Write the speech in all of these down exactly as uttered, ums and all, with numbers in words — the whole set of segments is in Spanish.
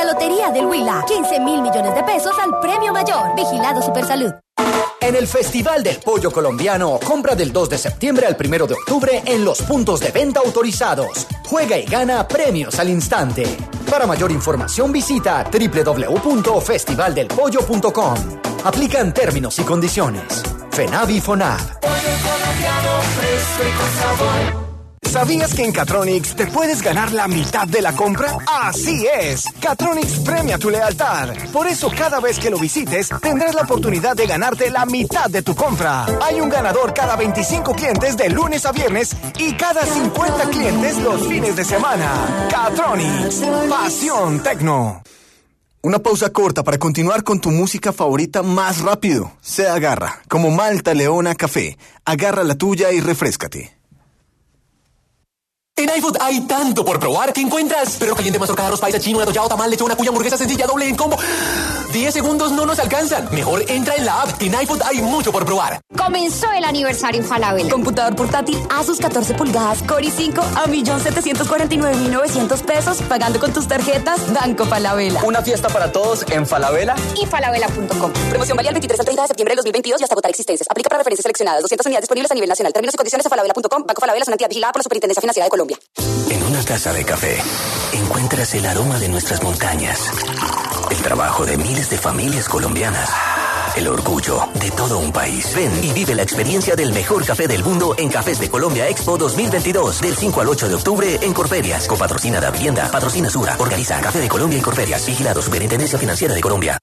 Lotería del Huila. quince mil millones de pesos al premio mayor. Vigilado Supersalud. En el Festival del Pollo Colombiano, compra del dos de septiembre al primero de octubre en los puntos de venta autorizados. Juega y gana premios al instante. Para mayor información visita doble u doble u doble u punto festival del pollo punto com. Aplican términos y condiciones. FENAVI FONAV. Pollo colombiano fresco y con sabor. ¿Sabías que en Catronics te puedes ganar la mitad de la compra? ¡Así es! Catronics premia tu lealtad. Por eso cada vez que lo visites, tendrás la oportunidad de ganarte la mitad de tu compra. Hay un ganador cada veinticinco clientes de lunes a viernes y cada cincuenta clientes los fines de semana. Catronics. Pasión Tecno. Una pausa corta para continuar con tu música favorita más rápido. Se agarra, como Malta Leona Café. Agarra la tuya y refréscate. En iFood hay tanto por probar que encuentras perro caliente, mazorca, arroz paisa, chino, atollado, tamal, lechón, cuya, hamburguesa sencilla, doble en combo. diez segundos no nos alcanzan. Mejor entra en la app, que en iFood hay mucho por probar. Comenzó el aniversario en Falabella. Computador portátil Asus catorce pulgadas Core i cinco a un millón setecientos cuarenta y nueve mil novecientos pesos pagando con tus tarjetas Banco Falabella. Una fiesta para todos en Falabella y falabella punto com. Promoción válida del veintitrés al treinta de septiembre de dos mil veintidós y hasta agotar existencias. Aplica para referencias seleccionadas. doscientas unidades disponibles a nivel nacional. Términos y condiciones de falabella punto com. Banco Falabella es una entidad vigilada por la Superintendencia Financiera de Colombia. En una taza de café encuentras el aroma de nuestras montañas, el trabajo de miles de familias colombianas, el orgullo de todo un país. Ven y vive la experiencia del mejor café del mundo en Cafés de Colombia Expo dos mil veintidós, del cinco al ocho de octubre en Corferias. Copatrocina Da Vivienda, patrocina Sura, organiza Café de Colombia en Corferias, vigilado Superintendencia Financiera de Colombia.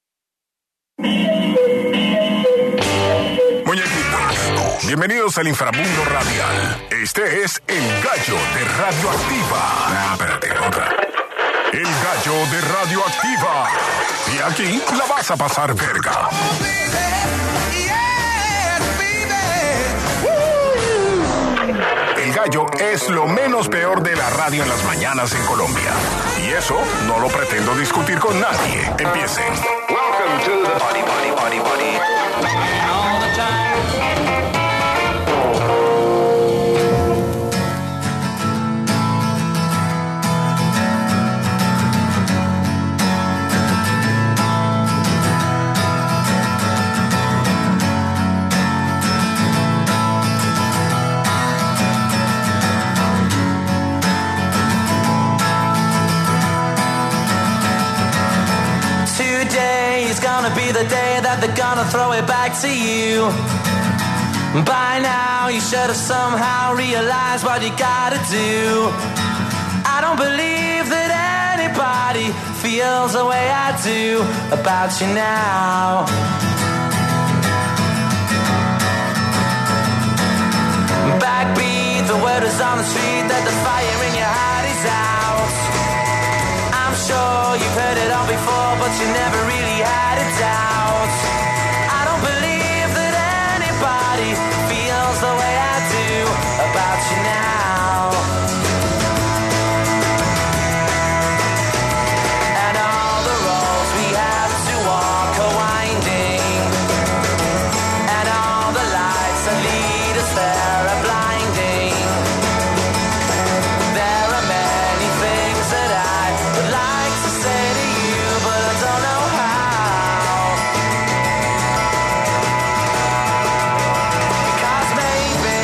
Bienvenidos al inframundo radial. Este es El Gallo de Radioactiva. Ah, espérate, otra. El Gallo de Radioactiva. Y aquí la vas a pasar verga. El Gallo es lo menos peor de la radio en las mañanas en Colombia. Y eso no lo pretendo discutir con nadie. Empiecen. Welcome to the party, party, party, party. All the time. Be the day that they're gonna throw it back to you. By now you should have somehow realized what you gotta do. I don't believe that anybody feels the way I do about you now. Backbeat, the word is on the street that the fire in your heart is out. I'm sure you've heard it all before, but you never really had a doubt. I don't believe that anybody feels the way I do about you now. And all the roads we have to walk are winding, and all the lights that lead us there are blinding. There are many things that I would like to say to you, but I don't know how. Because maybe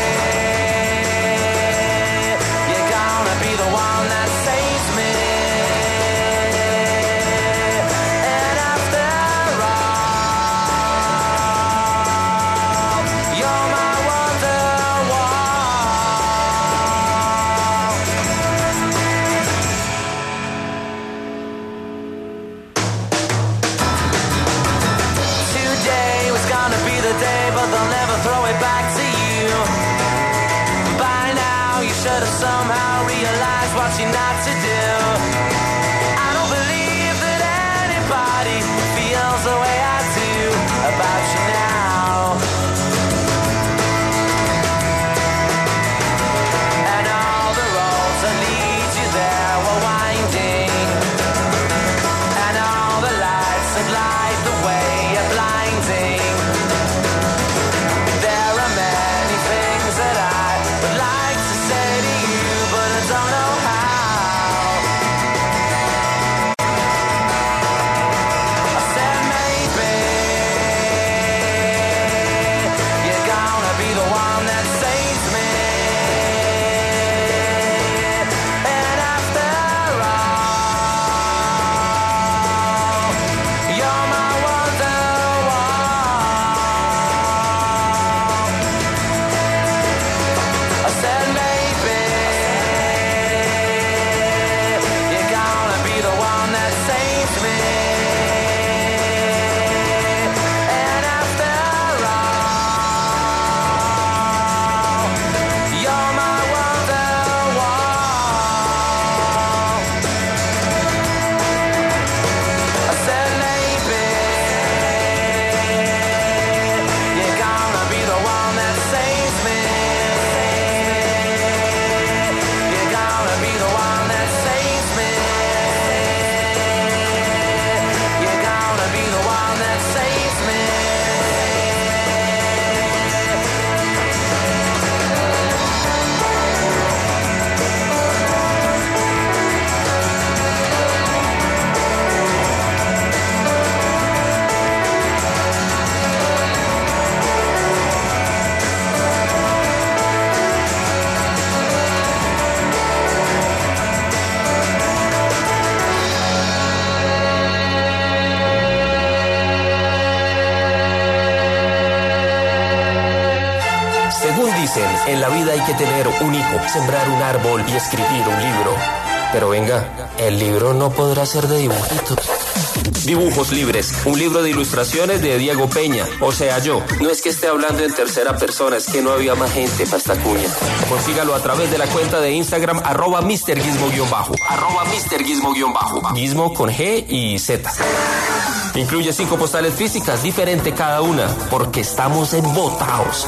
you're gonna be the one that saves me. And after all, you're my wonderwall. Today was gonna be the day, but they'll never throw it back to you. By now you should have somehow realized what you're not to do. I don't believe that anybody feels the way I do about you now. And all the roads that lead you there were winding, and all the lights that light the way are blinding. There are many things that I would like to say to you, but I don't know how. En la vida hay que tener un hijo, sembrar un árbol y escribir un libro. Pero venga, el libro no podrá ser de dibujitos. Dibujos Libres, un libro de ilustraciones de Diego Peña, o sea yo. No es que esté hablando en tercera persona, es que no había más gente para esta cuña. Consígalo a través de la cuenta de Instagram, arroba mister Gizmo-bajo, arroba mister Gizmo-bajo, Gizmo con G y Z. Incluye cinco postales físicas, diferente cada una, porque estamos embotados.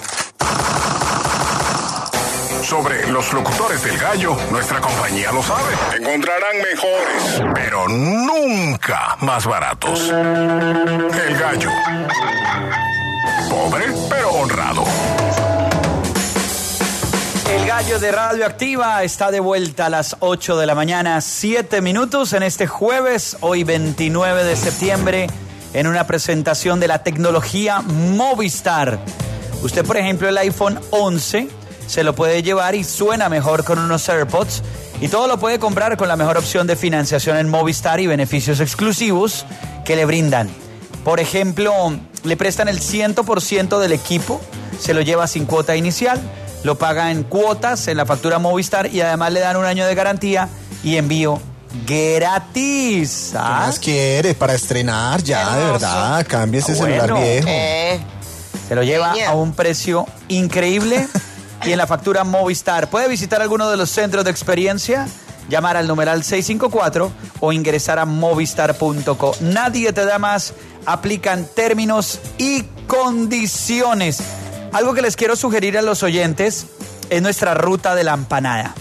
Sobre los locutores del gallo, nuestra compañía lo sabe. Encontrarán mejores, pero nunca más baratos. El gallo. Pobre, pero honrado. El gallo de Radioactiva está de vuelta a las ocho de la mañana, siete minutos en este jueves, hoy veintinueve de septiembre, en una presentación de la tecnología Movistar. Usted, por ejemplo, el iPhone once... se lo puede llevar y suena mejor con unos AirPods. Y todo lo puede comprar con la mejor opción de financiación en Movistar y beneficios exclusivos que le brindan. Por ejemplo, le prestan el cien por ciento del equipo, se lo lleva sin cuota inicial, lo paga en cuotas en la factura Movistar y además le dan un año de garantía y envío gratis. ¿Ah? ¿Qué más quiere para estrenar ya, hermoso, de verdad? Cambie ese bueno, celular viejo. Eh, se lo lleva a un precio increíble. Y en la factura Movistar. Puede visitar alguno de los centros de experiencia, llamar al numeral seis cinco cuatro o ingresar a movistar punto co. Nadie te da más, aplican términos y condiciones. Algo que les quiero sugerir a los oyentes es nuestra ruta de la empanada.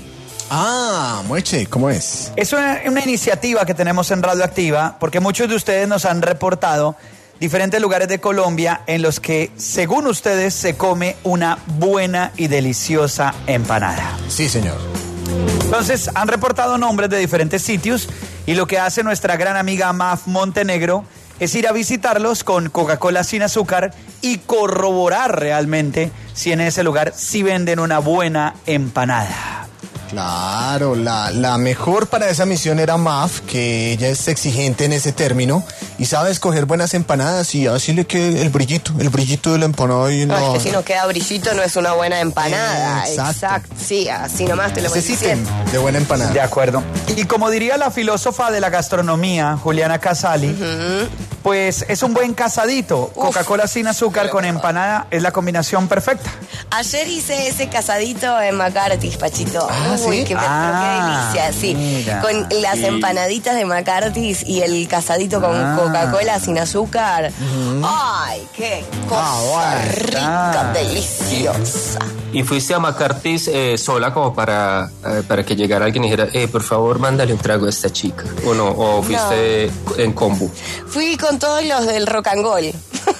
Ah, Mueche, ¿cómo es? Es una, una iniciativa que tenemos en Radioactiva, porque muchos de ustedes nos han reportado diferentes lugares de Colombia en los que, según ustedes, se come una buena y deliciosa empanada. Sí, señor. Entonces, han reportado nombres de diferentes sitios y lo que hace nuestra gran amiga Maf Montenegro es ir a visitarlos con Coca-Cola sin azúcar y corroborar realmente si en ese lugar sí venden una buena empanada. Claro, la, la mejor para esa misión era Maf, que ella es exigente en ese término y sabe escoger buenas empanadas y así le queda el brillito, el brillito de la empanada. Y no, no, es que si no queda brillito no es una buena empanada. Eh, exacto. exacto. Sí, así nomás te lo voy Necesiten de buena empanada. De acuerdo. Y como diría la filósofa de la gastronomía, Juliana Casali, uh-huh. pues es un buen casadito. Uf. Coca-Cola sin azúcar con empanada es la combinación perfecta. Ayer hice ese casadito en McCarthy's, Pachito. Ah, Uy, ¿sí? qué, ah, qué delicia, sí. Mira, con las sí. empanaditas de McCarthy's y el casadito con ah. Coca-Cola sin azúcar. Uh-huh. ¡Ay, qué cosa ah, bueno. rica, ah. deliciosa! ¿Y fuiste a McCarthy's eh, sola como para, eh, para que llegara alguien y dijera, eh, por favor, mándale un trago a esta chica? ¿O no? ¿O fuiste no. en combo? Fui con todos los del Rock and Roll.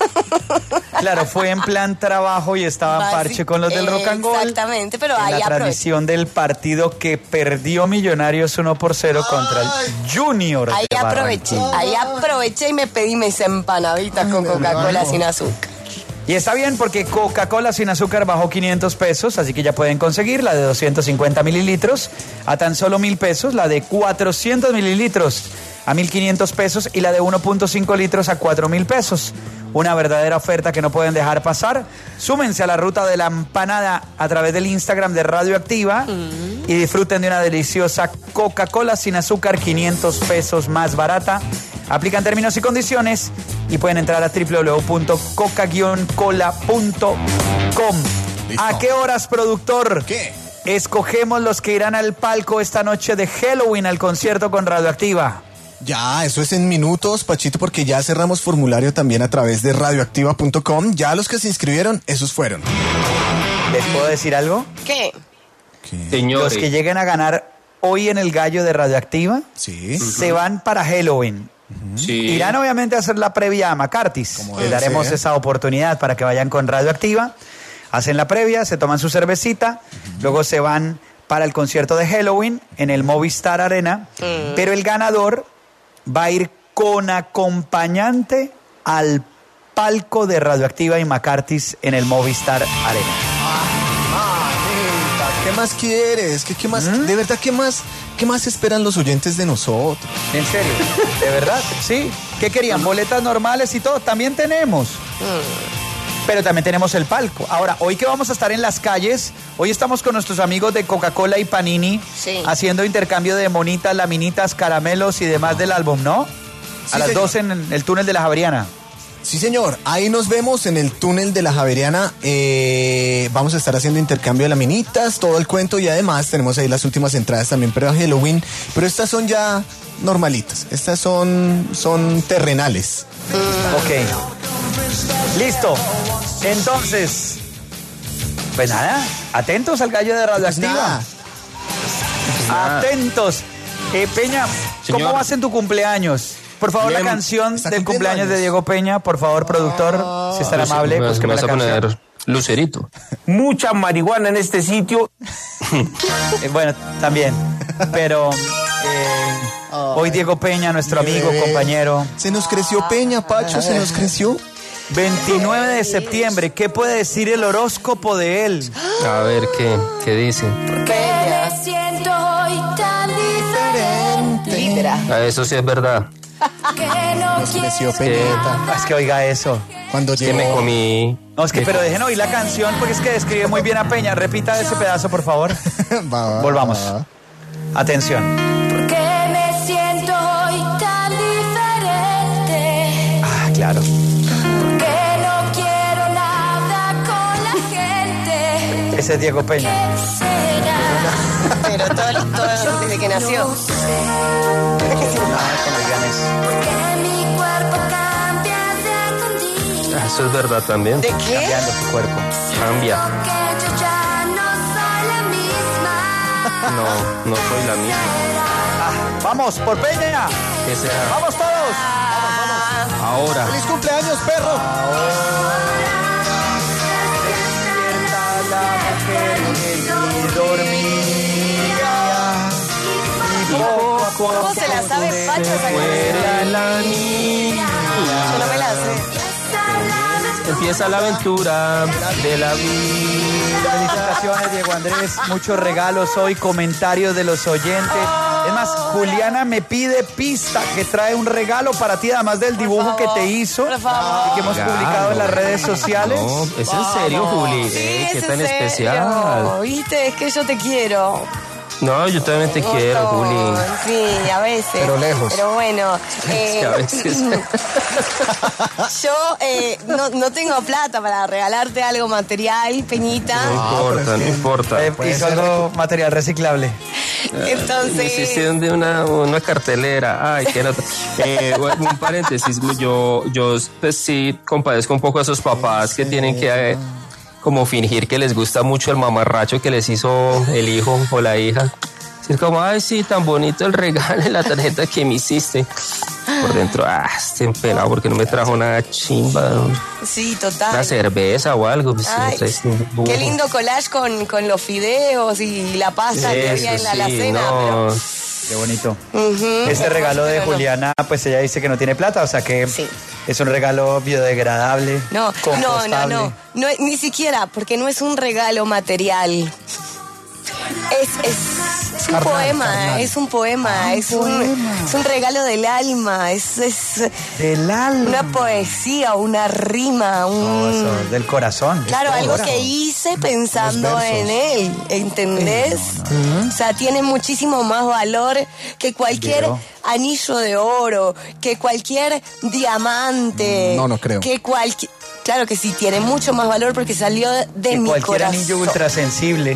Claro, fue en plan trabajo y estaba en parche con los del Rock and Roll. Exactamente, pero en ahí la aproveché. Tradición del partido que perdió Millonarios uno por cero Ay. contra el Junior. Ahí aproveché, ahí aproveché y me pedí mis empanaditas con Coca-Cola sin azúcar. Y está bien porque Coca-Cola sin azúcar bajó quinientos pesos, así que ya pueden conseguir la de doscientos cincuenta mililitros a tan solo mil pesos, la de cuatrocientos mililitros a mil quinientos pesos y la de uno punto cinco litros a cuatro mil pesos. Una verdadera oferta que no pueden dejar pasar. Súmense a la ruta de la empanada a través del Instagram de Radioactiva mm. y disfruten de una deliciosa Coca-Cola sin azúcar, quinientos pesos más barata. Aplican términos y condiciones y pueden entrar a doble u doble u doble u punto coca cola punto com. ¿A qué horas, productor? ¿Qué? Escogemos los que irán al palco esta noche de Halloween al concierto con Radioactiva. Ya, eso es en minutos, Pachito, porque ya cerramos formulario también a través de radioactiva punto com. Ya los que se inscribieron, esos fueron. ¿Les puedo decir algo? ¿Qué? ¿Qué? Señores. Los que lleguen a ganar hoy en el gallo de Radioactiva, sí. se van para Halloween. Uh-huh. Sí. Irán obviamente a hacer la previa a McCarthy's. Les daremos ser. esa oportunidad para que vayan con Radioactiva. Hacen la previa, se toman su cervecita, uh-huh. luego se van para el concierto de Halloween en el Movistar Arena. Uh-huh. Pero el ganador va a ir con acompañante al palco de Radioactiva y McCarthy's en el Movistar Arena. ¿Qué más quieres? ¿Qué, qué más? ¿Mm? ¿De verdad qué más? ¿Qué más esperan los oyentes de nosotros? ¿En serio? ¿De verdad? Sí. ¿Qué querían? ¿Boletas normales y todo? También tenemos. pero también tenemos el palco. Ahora, hoy que vamos a estar en las calles, hoy estamos con nuestros amigos de Coca-Cola y Panini, sí, haciendo intercambio de monitas, laminitas, caramelos y demás del álbum, ¿no? Sí, a las señor. dos en el túnel de la Javeriana. Sí, señor. Ahí nos vemos en el túnel de la Javeriana. Eh, vamos a estar haciendo intercambio de laminitas, todo el cuento, y además tenemos ahí las últimas entradas también para Halloween. Pero estas son ya normalitas. Estas son, son terrenales. Ok. Listo. Entonces, pues nada, atentos al gallo de Radioactiva. Pues Atentos. Eh, Peña, ¿cómo Señor. vas en tu cumpleaños? Por favor, Bien. la canción Está del cumpliendo cumpleaños de años. Diego Peña, por favor, productor, si es tan amable, me, pues que me me vas la a canción. poner Lucerito. Mucha marihuana en este sitio. Eh, bueno, también, pero eh, hoy Diego Peña, nuestro amigo, Bebé. compañero. Se nos creció Peña, Pacho, se nos creció. veintinueve de septiembre, ¿qué puede decir el horóscopo de él? A ver, ¿qué, qué dice? Peña. Me siento hoy tan diferente. Libra. Ah, eso sí es verdad. Que no Nos creció quiero Peñita. Es que oiga eso. Cuando Es que me llegó. comí... No, es que, pero dejen oír la canción porque es que describe muy bien a Peña. Repita ese pedazo, por favor. Va, va, Volvamos. va. Atención. porque me siento hoy tan diferente. Ah, claro. Que no quiero nada con la gente. Ese es Diego Peña. Será. Pero todo, todo desde que nació. Porque mi cuerpo cambia de escondido. Ah, eso es verdad también. ¿De qué? Cambiando su cuerpo. Cambia. Que yo ya no soy la misma. No, no soy la misma. Ah, vamos, por Peña. ¿Qué será? Vamos todos. Ahora. ¡Feliz cumpleaños, perro! Despierta la mujer que ni dormía. Y poco a poco ¿Cómo se la sabe Pacho esa canción? Muere la niña. Yo no me la sé. Empieza la aventura de la vida. Felicitaciones, Diego Andrés. Muchos regalos hoy, comentarios de los oyentes. Es más, Juliana me pide pista que trae un regalo para ti, además del dibujo que te hizo por favor. y que hemos publicado en las redes sociales. No, es en serio, Juli. Sí, Eh, es qué en tan serio. especial. ¿Viste? Es que yo te quiero. No, yo también te quiero, Juli. Sí, a veces. Pero lejos. Pero bueno. Sí, a veces. Yo eh, no, no tengo plata para regalarte algo material, Peñita. No importa, no importa. Eh, hizo algo material reciclable. Entonces. Hiciste de una, una cartelera. Ay, qué nota. Eh, bueno, un paréntesis. Yo, yo pues sí compadezco un poco a esos papás que tienen que eh, como fingir que les gusta mucho el mamarracho que les hizo el hijo o la hija. Es como, ay, sí, tan bonito el regalo en la tarjeta que me hiciste. Por dentro, ah, estoy empelado porque no me trajo nada chimba. Sí, total. Una cerveza o algo. Pues, Ay, me traes un dibujo. qué lindo collage con, con los fideos y la pasta que había en la Eso sí, alacena. no. Qué bonito. Pero, Ujú. Este regalo de Pero no. Juliana, pues ella dice que no tiene plata, o sea que Sí. es un regalo biodegradable. No, no, no, compostable. no, no, ni siquiera, porque no es un regalo material. Es, es, es un Carnal, poema, carnal. es un poema, es, un, es un regalo del alma, es, es Del alma. una poesía, una rima, un... No, eso, del corazón. Claro, algo Ahora. que hice pensando Los versos. en él, ¿entendés? O sea, tiene muchísimo más valor que cualquier Veo. anillo de oro, que cualquier diamante. No, no creo. Que cualquier... Claro que sí, tiene mucho más valor porque salió de Y mi cualquier corazón. anillo ultrasensible.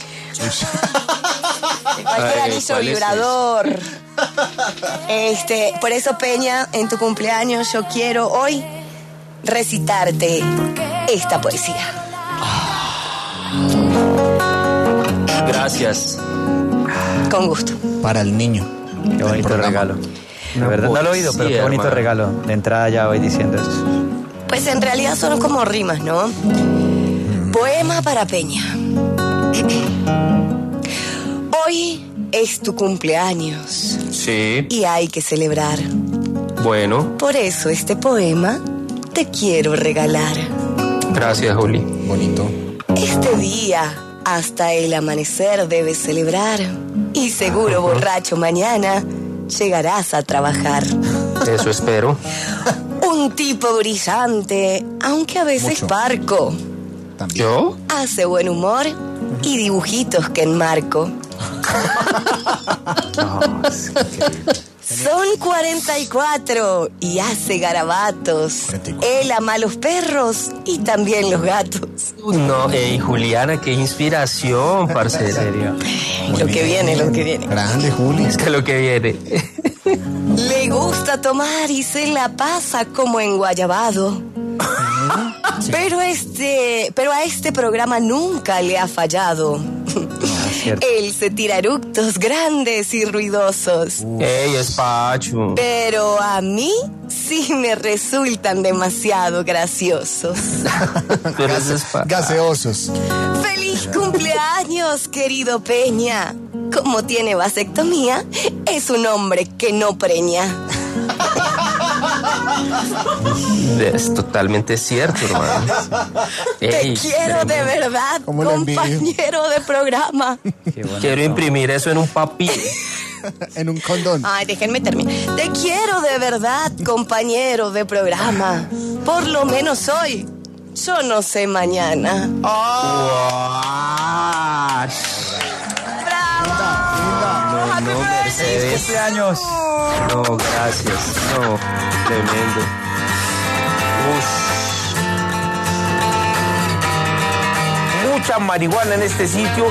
De cualquier Ay, anillo ¿cuál es vibrador. Este, por eso, Peña, en tu cumpleaños yo quiero hoy recitarte esta poesía. Gracias. Con gusto. Para el niño. Qué bonito programa. regalo. De verdad, no lo he oído, pero qué poesía, bonito hermano. regalo. De entrada ya voy diciendo eso. Pues en realidad son como rimas, ¿no? Poema para Peña. Hoy es tu cumpleaños Sí, y hay que celebrar. bueno. Por eso este poema te quiero regalar. Gracias, Juli. Bonito. Este día hasta el amanecer debes celebrar y seguro borracho mañana llegarás a trabajar. Eso espero. Un tipo brillante, aunque a veces Mucho. parco. También. ¿Yo? Hace buen humor y dibujitos que enmarco. Son cuarenta y cuatro y hace garabatos. cuarenta y cuatro. Él ama a los perros y también los gatos. No, ey, Juliana, qué inspiración, parcera. serio. Lo que viene, lo que viene. Grande, Juli. Es que lo que viene. Le gusta tomar y se la pasa como en Guayabado. Pero este, pero a este programa nunca le ha fallado. Él se tira eructos grandes y ruidosos. Ey, es Pacho. Pero a mí sí me resultan demasiado graciosos. Pero eso es pa- Gaseosos. ¡Feliz cumpleaños, querido Peña! Como tiene vasectomía, es un hombre que no preña. Es totalmente cierto, hermano. Ey, Te quiero de verdad, ¿Cómo lo envidio? compañero de programa. quiero imprimir eso en un papel. En un condón. Ay, déjenme terminar. Te quiero de verdad, compañero de programa. Por lo menos hoy. Yo no sé mañana. Ah, ¡Bravo! ¡Happy no, birthday! Mercedes. Cumpleaños. No, gracias. No, tremendo. Ush. Mucha marihuana en este sitio.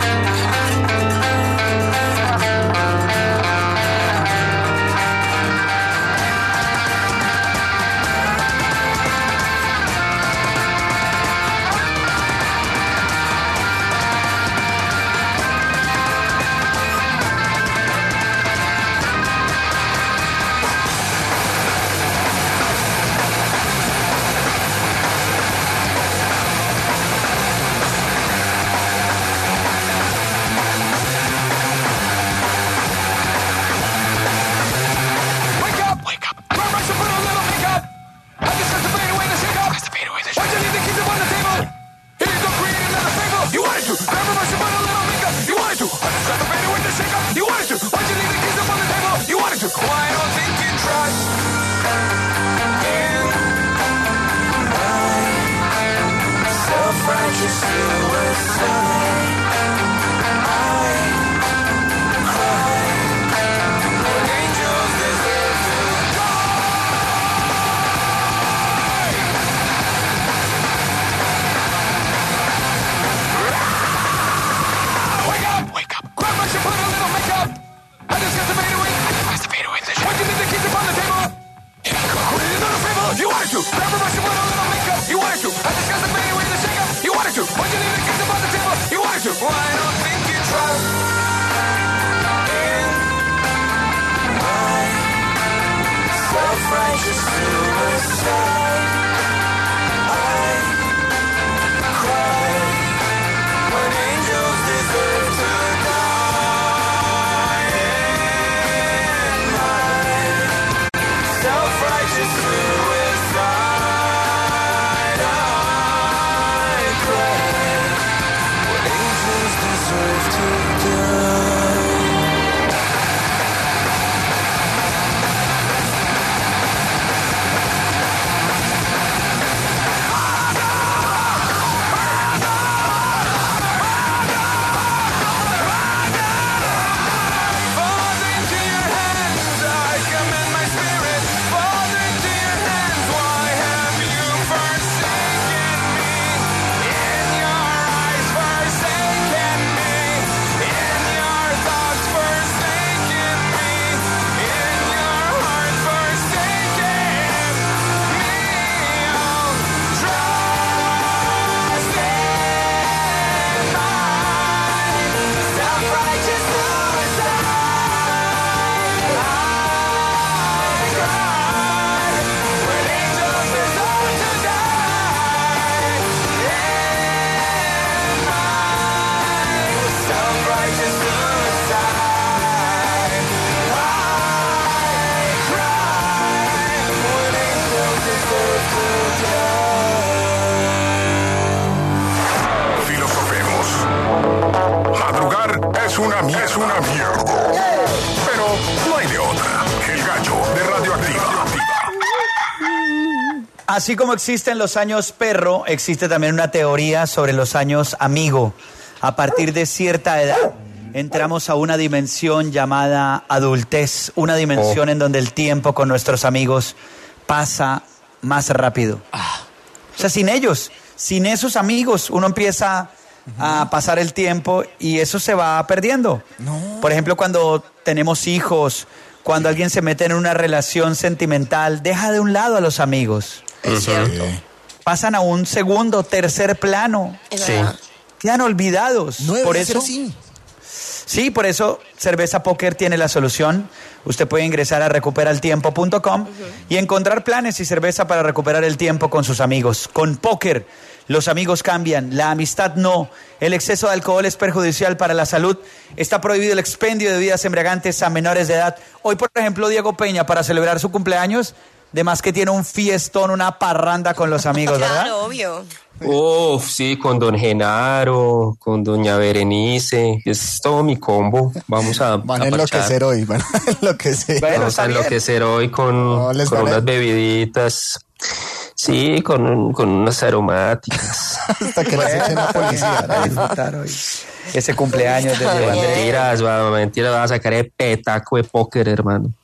Es una mierda. Es una mierda. Pero no hay de otra. El gallo de Radioactiva. Así como existen los años perro, existe también una teoría sobre los años amigo. A partir de cierta edad entramos a una dimensión llamada adultez, una dimensión oh. en donde el tiempo con nuestros amigos pasa más rápido. Ah. O sea, sin ellos, sin esos amigos, uno empieza uh-huh. a pasar el tiempo y eso se va perdiendo. No. Por ejemplo, cuando tenemos hijos, cuando alguien se mete en una relación sentimental, deja de un lado a los amigos. Es uh-huh. cierto. Pasan a un segundo, tercer plano. Es sí. verdad. Quedan olvidados. No debe por ser eso, así. Sí, por eso Cerveza Póker tiene la solución. Usted puede ingresar a recupera el tiempo punto com uh-huh. y encontrar planes y cerveza para recuperar el tiempo con sus amigos. Con póker, los amigos cambian, la amistad no. El exceso de alcohol es perjudicial para la salud. Está prohibido el expendio de bebidas embriagantes a menores de edad. Hoy, por ejemplo, Diego Peña, para celebrar su cumpleaños, de más que tiene un fiestón, una parranda con los amigos, ¿verdad? Claro, obvio. Uf, sí, con don Genaro, con doña Berenice, es todo mi combo. Vamos a Van a enloquecer hoy, van a enloquecer. Bueno, Vamos a enloquecer hoy con, no, con unas bebiditas. Sí, con, con unas aromáticas. Hasta que las echen a policía. Para disfrutar hoy ese cumpleaños de Diego. Mentiras, va, mentiras, va a sacar el petaco de póker, hermano.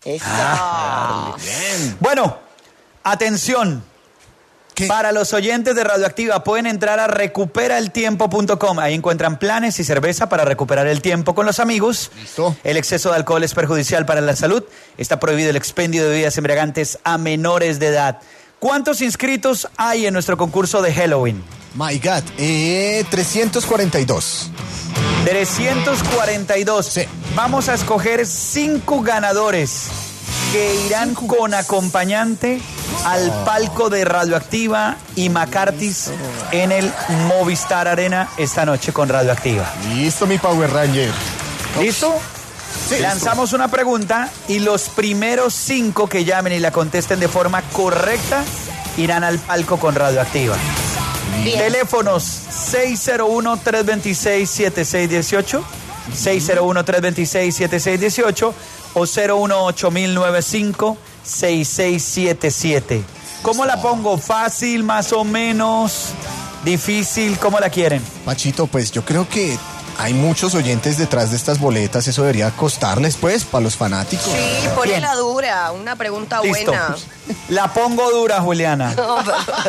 Ah, bien. Bueno, atención. ¿Qué? Para los oyentes de Radioactiva pueden entrar a recupera el tiempo punto com. Ahí encuentran planes y cerveza para recuperar el tiempo con los amigos. Listo. El exceso de alcohol es perjudicial para la salud. Está prohibido el expendio de bebidas embriagantes a menores de edad. ¿Cuántos inscritos hay en nuestro concurso de Halloween? My God, eh, trescientos cuarenta y dos. trescientos cuarenta y dos. Sí. Vamos a escoger cinco ganadores que irán cinco. con acompañante al palco de Radioactiva y McCarthy's en el Movistar Arena esta noche con Radioactiva. Listo, mi Power Ranger. ¿Listo? Sí, Lanzamos listo. una pregunta y los primeros cinco que llamen y la contesten de forma correcta irán al palco con Radioactiva. Bien. Teléfonos seis cero uno, tres dos seis, siete seis uno ocho, seis cero uno, tres dos seis, siete seis uno ocho o cero uno ocho nueve nueve cinco, seis seis siete siete. ¿Cómo la pongo? ¿Fácil, más o menos? ¿Difícil? ¿Cómo la quieren? Pachito, pues yo creo que hay muchos oyentes detrás de estas boletas, eso debería costarles, pues, para los fanáticos. Sí, ponela dura, una pregunta Listo. buena. La pongo dura, Juliana. No,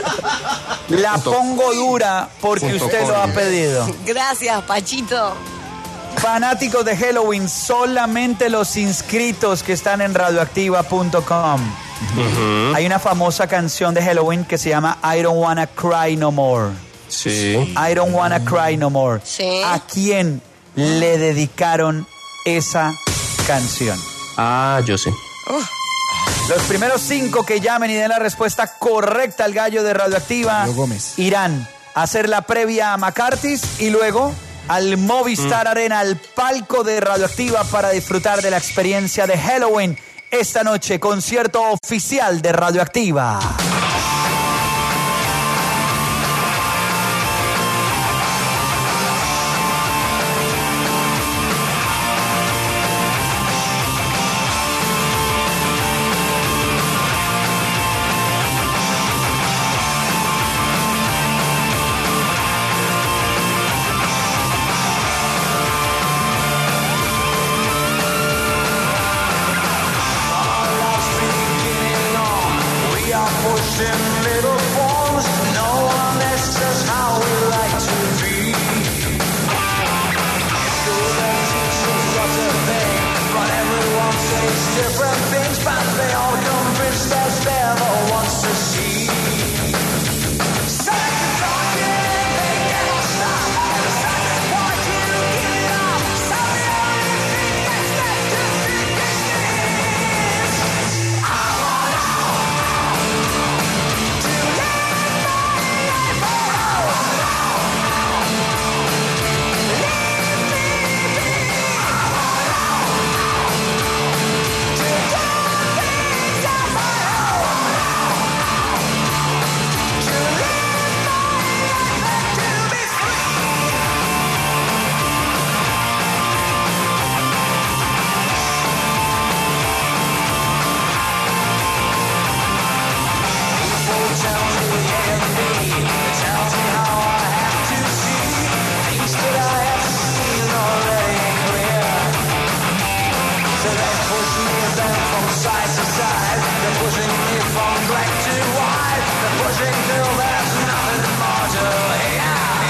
La pongo dura porque usted lo ha pedido. Gracias, Pachito. Fanáticos de Halloween, solamente los inscritos que están en radioactiva punto com. Uh-huh. Hay una famosa canción de Halloween que se llama I Don't Wanna Cry No More. Sí. I Don't Wanna Cry No More. Sí. ¿A quién le dedicaron esa canción? Ah, yo sé. Uh. Los primeros cinco que llamen y den la respuesta correcta al gallo de Radioactiva irán a hacer la previa a McCarthy's y luego al Movistar mm. Arena, al palco de Radioactiva para disfrutar de la experiencia de Halloween esta noche, concierto oficial de Radioactiva. They're pushing me from black to white. They're pushing till there's nothing more to hear.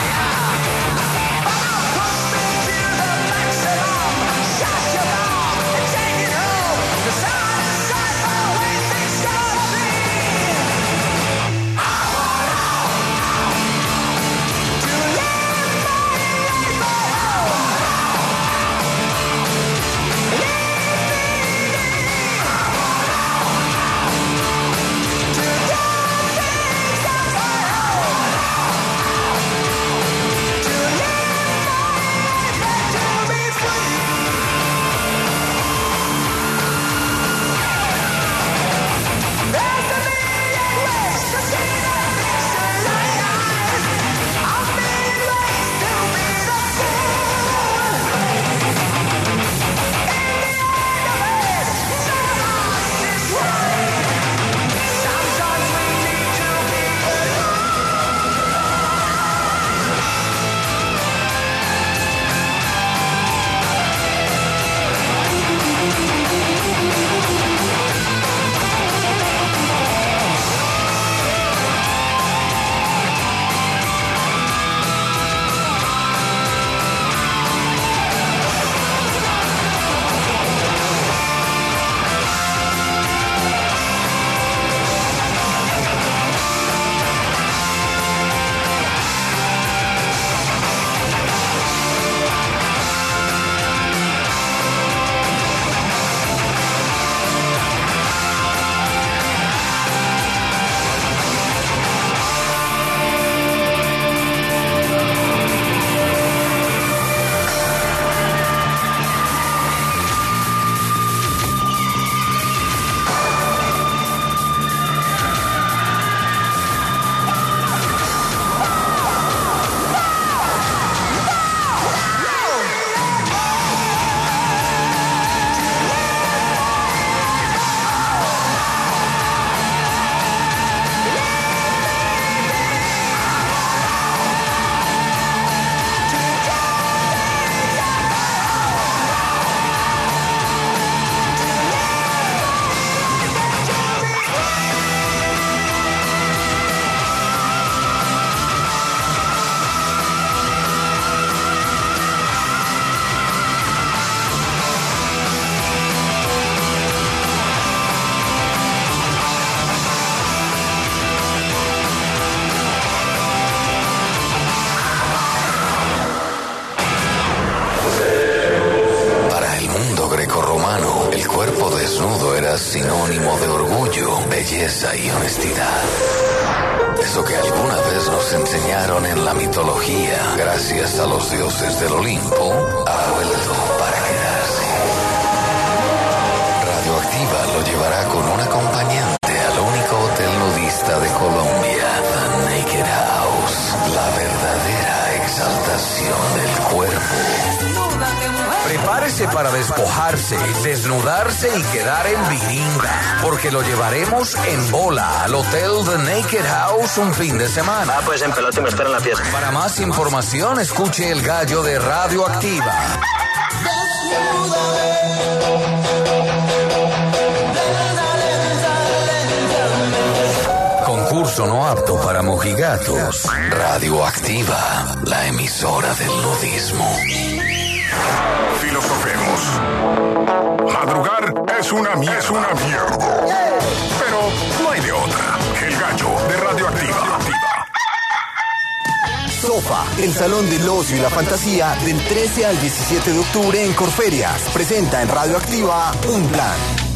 Sinónimo de orgullo, belleza y honestidad. Eso que alguna vez nos enseñaron en la mitología, gracias a los dioses del Olimpo, ha vuelto para quedarse. Radioactiva lo llevará con un acompañante al único hotel nudista de Colombia, The Naked House, la verdadera exaltación del cuerpo. Prepárese para despojarse, desnudarse y quedar en viringa, porque lo llevaremos en bola al Hotel The Naked House un fin de semana. Ah, pues en pelota y me espera en la fiesta. Para más información, escuche El Gallo de Radioactiva. Concurso no apto para mojigatos. Radioactiva, la emisora del nudismo. Filosofemos. Madrugar es una mierda. Es una mierda. Pero no hay de otra. El Gallo de Radioactiva. Sofa, el salón del ocio y la fantasía del trece al diecisiete de octubre en Corferias. Presenta en Radioactiva un plan.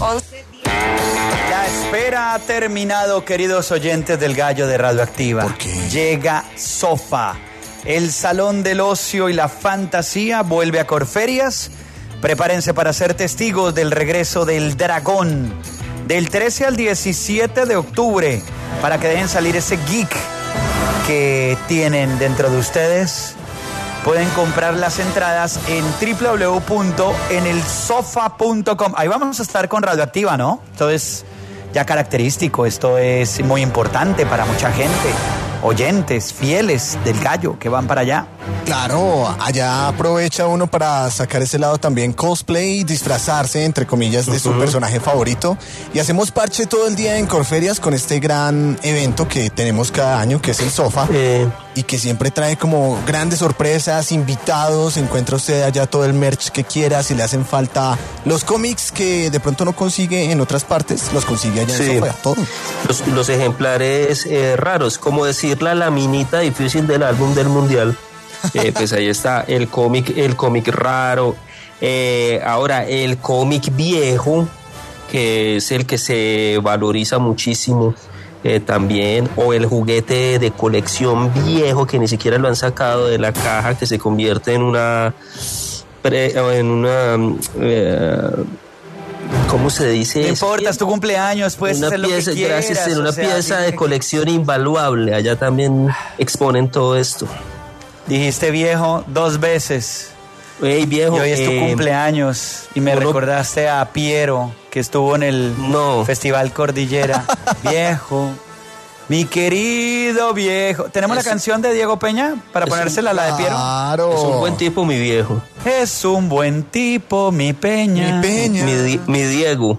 La espera ha terminado, queridos oyentes del Gallo de Radioactiva. ¿Por qué? Llega Sofa. El salón del ocio y la fantasía vuelve a Corferias. Prepárense para ser testigos del regreso del dragón. Del trece al diecisiete de octubre. Para que dejen salir ese geek que tienen dentro de ustedes. Pueden comprar las entradas en doble u doble u doble u punto en el sofa punto com. Ahí vamos a estar con Radioactiva, ¿no? Esto es ya característico, esto es muy importante para mucha gente. oyentes fieles del Gallo que van para allá. Claro, allá aprovecha uno para sacar ese lado también cosplay, disfrazarse, entre comillas, de su uh-huh. personaje favorito. Y hacemos parche todo el día en Corferias con este gran evento que tenemos cada año, que es el Sofá. Eh. Y que siempre trae como grandes sorpresas, invitados, encuentra usted allá todo el merch que quiera, si le hacen falta los cómics que de pronto no consigue en otras partes, los consigue allá sí. en Sofá, todo. Los, los ejemplares eh, raros, como decir la laminita difícil del álbum del Mundial. Eh, pues ahí está el cómic, el cómic raro. Eh, ahora, el cómic viejo, que es el que se valoriza muchísimo. Eh, también, o el juguete de colección viejo que ni siquiera lo han sacado de la caja, que se convierte en una pre, en una eh, ¿cómo se dice? No importa, es tu cumpleaños, puedes una hacer lo pieza, que quieras. Gracias, en una o sea, pieza de colección invaluable. Allá también exponen todo esto. Dijiste viejo dos veces. Hey, viejo, y hoy es tu eh, cumpleaños y me uno... recordaste a Piero, que estuvo en el no. Festival Cordillera. Viejo, mi querido viejo. ¿Tenemos es, la canción de Diego Peña para ponérsela a la de Piero? Claro. Es un buen tipo, mi viejo. Es un buen tipo, mi Peña. Mi Peña. Mi, mi Diego.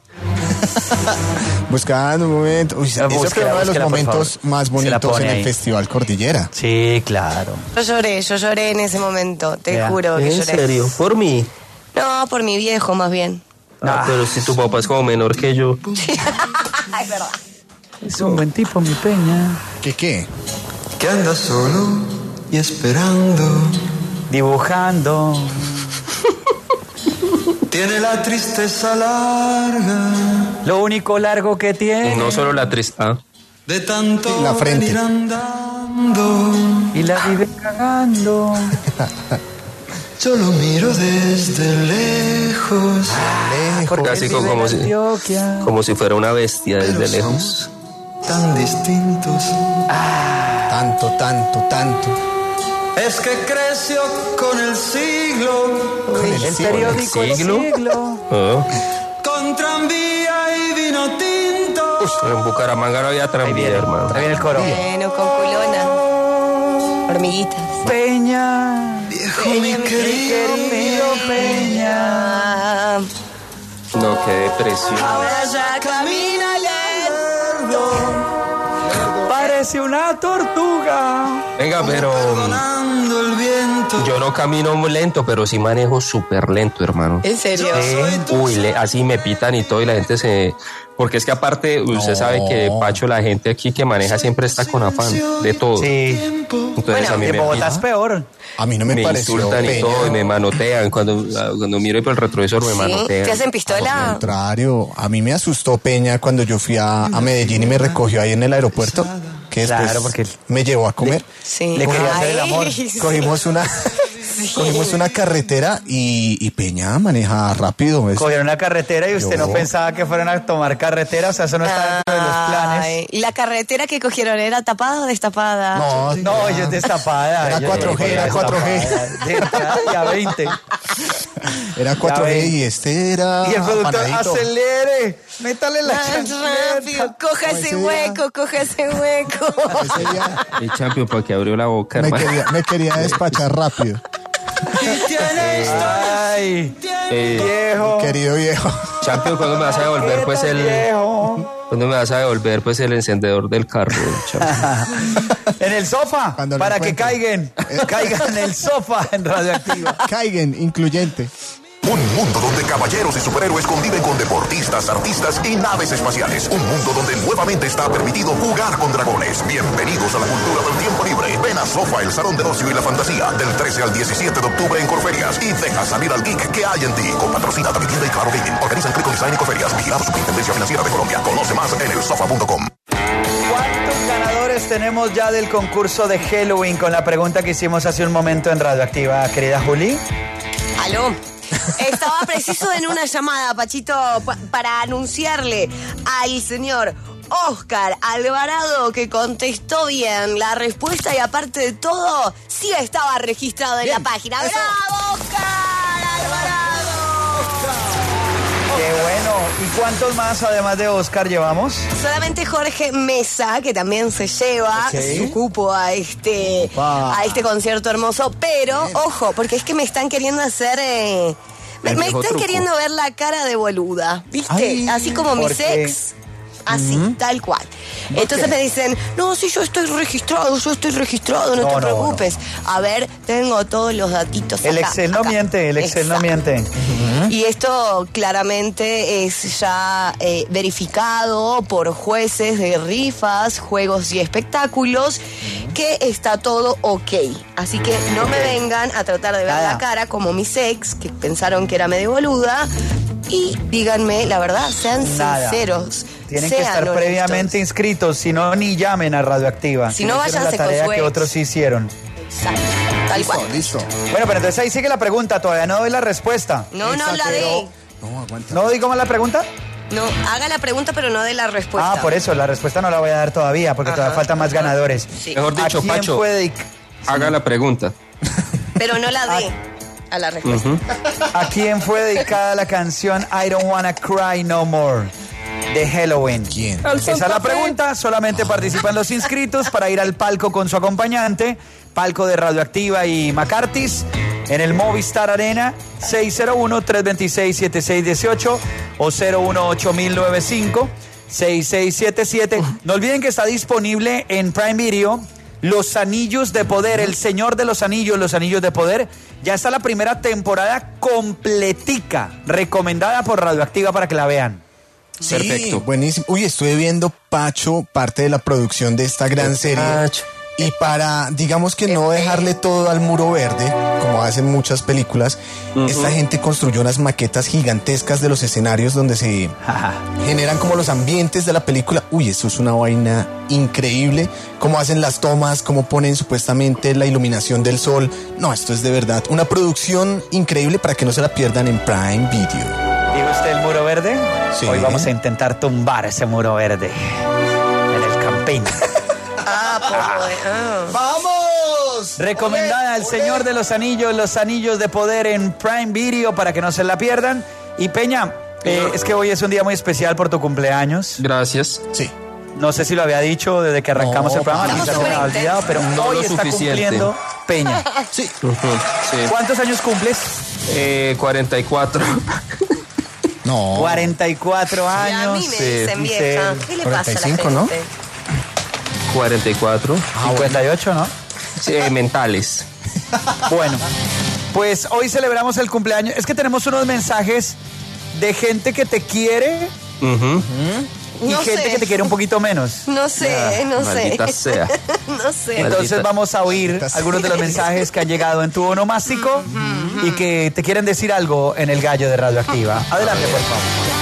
Buscando un momento. Uy, ese fue uno de los momentos más bonitos en el ahí. Festival Cordillera. Sí, claro. Yo lloré, yo lloré en ese momento, te yeah. juro que ¿En lloré. ¿En serio? ¿Por mí? No, por mi viejo más bien. Ah, pero si tu papá es como menor que yo. Es verdad. Es un buen tipo, mi Peña. ¿Qué qué? Que anda solo y esperando. Dibujando. Tiene la tristeza larga. Lo único largo que tiene. No solo la tristeza. De tanto la frente. venir andando. Y la vive cagando. Yo lo miro desde lejos. Porque casi como, como, si, como si fuera una bestia desde Pero lejos. Tan distintos. Ah, tanto, tanto, tanto. Es que creció con el siglo. Con el, el periódico El Siglo. siglo. Oh. Con tranvía y vino tinto. Uf, en Bucaramanga no había tranvía, hermano. Ahí viene el coro. Bueno, con culona. Hormiguitas. Peña. Viejo mi querido, querido Peña. No, qué depresión. Ahora ya camina lento. Parece una tortuga. Venga, pero yo no camino muy lento, pero sí manejo súper lento, hermano. ¿En serio? Sí. Uy, le, así me pitan y todo y la gente se... Porque es que aparte, usted no. sabe que, Pacho, la gente aquí que maneja siempre está con afán de todo. Sí. Entonces bueno, a mí en me Bogotá es peor. A mí no me, me pareció insultan Peña. y todo, y me manotean. Cuando, cuando miro por el retrovisor me ¿Sí? manotean. ¿Te hacen pistola? Al contrario, a mí me asustó Peña cuando yo fui a, a Medellín y me recogió ahí en el aeropuerto. Que después claro, porque me llevó a comer. Le, sí. le quería hacer el amor. Cogimos una... Sí. Cogimos una carretera y, y Peña maneja rápido. Es... Cogieron una carretera y usted Yo... no pensaba que fueran a tomar carretera, o sea, eso no está dentro de los planes. ¿Y la carretera que cogieron era tapada o destapada? No, no, ella es destapada. Era cuatro G, era cuatro G. Ya veinte. Era cuatro G y este era... Y el productor, acelere, métale la rápido, coja ese hueco, coja ese hueco. El champion para que abrió la boca, me quería, me quería despachar rápido. Ay, eh, viejo. Querido viejo. Champion, ¿cuándo me vas a devolver pues el... Viejo. ¿Cuándo me vas a devolver pues el encendedor del carro? En el sofá, para que caigan. Caigan en el sofá en Radioactiva. Caigan, incluyente. Un mundo donde caballeros y superhéroes conviven con deportistas, artistas y naves espaciales. Un mundo donde nuevamente está permitido jugar con dragones. Bienvenidos a la cultura del tiempo libre. Ven a Sofa, el salón del ocio y la fantasía, del trece al diecisiete de octubre en Corferias. Y deja salir al geek que hay en ti. Con patrocina Davivienda y Claro Gaming. Organizan Click Design y Corferias. Vigilado Superintendencia Financiera de Colombia. Conoce más en el sofa punto com. ¿Cuántos ganadores tenemos ya del concurso de Halloween con la pregunta que hicimos hace un momento en Radioactiva, querida Juli? Aló. Estaba preciso en una llamada, Pachito, pa- para anunciarle al señor Oscar Alvarado que contestó bien la respuesta y aparte de todo, sí estaba registrado en bien. La página. Eso. ¡Bravo, Oscar Alvarado! Qué bueno. ¿Y cuántos más, además de Oscar, llevamos? Solamente Jorge Mesa, que también se lleva Okay. su cupo a este, a este concierto hermoso. Pero, ojo, porque es que me están queriendo hacer... Eh, me, me están truco. queriendo ver la cara de boluda, ¿viste? Ay, así como mis porque- ex. Así, uh-huh. tal cual. Entonces me dicen, no, si yo estoy registrado, yo estoy registrado, no, No, te no, preocupes. A ver, tengo todos los datitos El acá, Excel no acá. miente, el Excel no Exacto. miente. Y esto claramente es ya eh, verificado por jueces de rifas, juegos y espectáculos, que está todo ok. Así que no me vengan a tratar de ver Nada. la cara como mis ex, que pensaron que era medio boluda, y díganme la verdad, sean Nada. sinceros. Tienen que sean estar honestos. previamente inscritos, si no, ni llamen a Radioactiva. Si no, hicieron váyanse la con tarea su que ex. otros sí hicieron. Exacto, tal cual. Listo. Bueno, pero entonces ahí sigue la pregunta, todavía no doy la respuesta. No, no la dé. No, aguanta. ¿No digo más la pregunta? No, haga la pregunta, pero no dé la respuesta. Ah, por eso, la respuesta no la voy a dar todavía, porque Ajá. todavía faltan más ganadores. Sí. Mejor dicho, ¿A quién Pacho, fue dedic- haga la pregunta. Pero no la dé a la respuesta. Ujú. ¿A quién fue dedicada la canción I Don't Wanna Cry No More de Halloween? ¿Quién? Esa es la pregunta, solamente participan los inscritos para ir al palco con su acompañante, palco de Radioactiva y McCarthy's, en el Movistar Arena, seis cero uno, tres dos seis, siete seis uno ocho o cero uno ocho cero cero nueve cinco, seis seis siete siete. No olviden que está disponible en Prime Video Los Anillos de Poder, El Señor de los Anillos, Los Anillos de Poder. Ya está la primera temporada completica, recomendada por Radioactiva para que la vean. Sí, Perfecto. buenísimo. Uy, estuve viendo, Pacho, parte de la producción de esta gran serie. Pacho. Y para, digamos que no dejarle todo al muro verde, como hacen muchas películas, Ujú. esta gente construyó unas maquetas gigantescas de los escenarios donde se generan como los ambientes de la película. Uy, eso es una vaina increíble. Cómo hacen las tomas, cómo ponen supuestamente la iluminación del sol. No, esto es de verdad una producción increíble para que no se la pierdan en Prime Video. ¿Dijo usted el muro verde? Sí. Hoy vamos a intentar tumbar ese muro verde en el campín. Ah, poco de... ah. ¡Vamos! Recomendada El Señor de los Anillos, Los Anillos de Poder en Prime Video para que no se la pierdan. Y Peña, eh, es que hoy es un día muy especial por tu cumpleaños. Gracias. Sí. No sé si lo había dicho desde que arrancamos No, el programa, estamos quizás se me ha súper olvidado, pero No hoy lo está suficiente. cumpliendo Peña. Sí. Ujú, sí. ¿Cuántos años cumples? Eh, cuarenta y cuatro. No. cuarenta y cuatro Y a años. mí me sí, dicen dice vieja. ¿Qué le pasa a la cuarenta y cinco, ¿no? gente? cuarenta y cuatro. cincuenta y ocho, ¿no? Sí, mentales. Bueno, pues hoy celebramos el cumpleaños. Es que tenemos unos mensajes de gente que te quiere Ujú. y No gente sé. que te quiere un poquito menos. No sé, no sé. Maldita sea. No sé. Entonces Maldita- vamos a oír Maldita algunos de los mensajes que han llegado en tu onomástico y que te quieren decir algo en el gallo de Radioactiva. Adelante, por favor.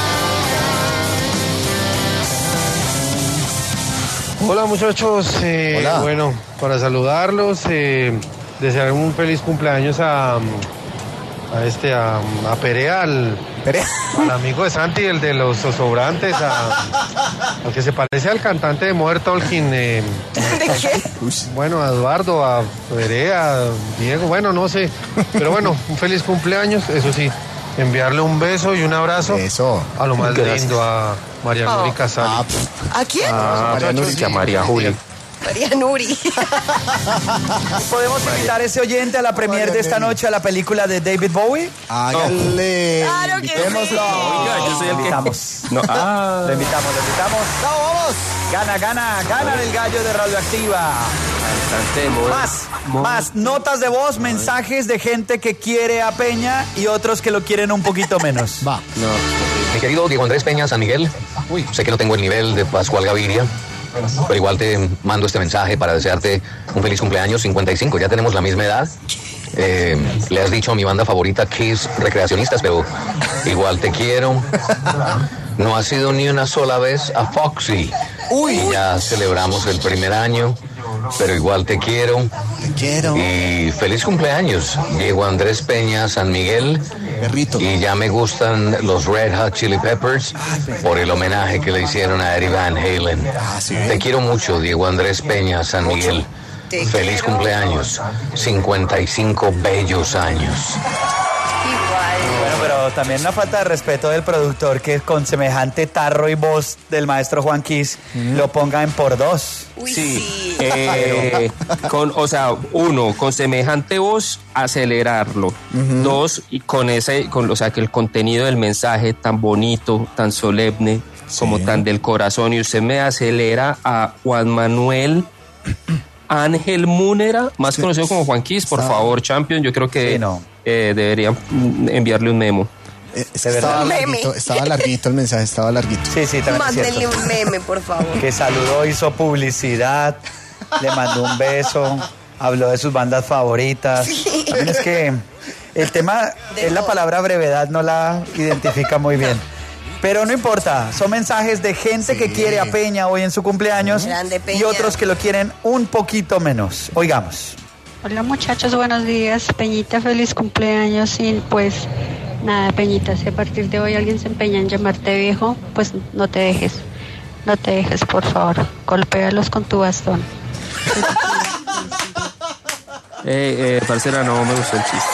Hola muchachos, eh, Hola. bueno, para saludarlos, eh, desear un feliz cumpleaños a, a este, a, a Perea, al, al amigo de Santi, el de los sobrantes, a, al que se parece al cantante de Modern Talking, eh, ¿De qué? bueno, a Eduardo, a Perea, a Diego, bueno, no sé, pero bueno, un feliz cumpleaños, eso sí, enviarle un beso y un abrazo Eso. a lo más Gracias. lindo, a María Oh. Nuri Casali. Ah, pff, ¿A quién? Ah, María Nuri. que a María Juli. María Nuri. ¿Podemos invitar a ese oyente a la premier de esta noche a la película de David Bowie? hágale. Claro que sí. Invitémoslo. Oiga, yo soy el Lo que... invitamos. No, ah. Lo invitamos, lo invitamos. ¡Vamos, vamos! Gana, gana, gana del gallo de Radioactiva. Cantemos. Más, más notas de voz, mensajes de gente que quiere a Peña y otros que lo quieren un poquito menos. Va. Mi querido Diego Andrés Peña San Miguel, sé que no tengo el nivel de Pascual Gaviria, pero igual te mando este mensaje para desearte un feliz cumpleaños, cincuenta y cinco, ya tenemos la misma edad. Eh, le has dicho a mi banda favorita Kiss Recreacionistas, pero igual te quiero. No has ido ni una sola vez a Foxy. Y ya celebramos el primer año, pero igual te quiero. Te quiero. Y feliz cumpleaños, Diego Andrés Peña San Miguel. Perrito. Y ya me gustan los Red Hot Chili Peppers por el homenaje que le hicieron a Eddie Van Halen. Te quiero mucho, Diego Andrés Peña San Miguel. Te Feliz quiero. cumpleaños, cincuenta y cinco bellos años. Igual. Bueno, pero pero también una falta de respeto del productor que con semejante tarro y voz del maestro Juan Quis mm. lo ponga en por dos. Uy, sí, sí. Eh, con, o sea, uno, con semejante voz, acelerarlo. Uh-huh. Dos, y con ese, con, o sea, que el contenido del mensaje tan bonito, tan solemne, sí. como tan del corazón, y usted me acelera a Juan Manuel Ángel Múnera, más sí. conocido como Juan Quis, por ah. favor, Champion, yo creo que sí, no. eh, deberían enviarle un memo. Eh, estaba, larguito, estaba larguito el mensaje, estaba larguito. Sí, sí, también Mándenle un meme, por favor. Que saludó, hizo publicidad, le mandó un beso, habló de sus bandas favoritas. Sí. También es que el tema, de es la palabra brevedad, no la identifica muy bien. Pero no importa, son mensajes de gente sí. que quiere a Peña hoy en su cumpleaños y otros que lo quieren un poquito menos. Oigamos. Hola muchachos, buenos días. Peñita, feliz cumpleaños. Y pues nada, Peñita, si a partir de hoy alguien se empeña en llamarte viejo, pues no te dejes. No te dejes, por favor. Golpéalos con tu bastón. Eh, eh, parcera, no me gustó el chiste.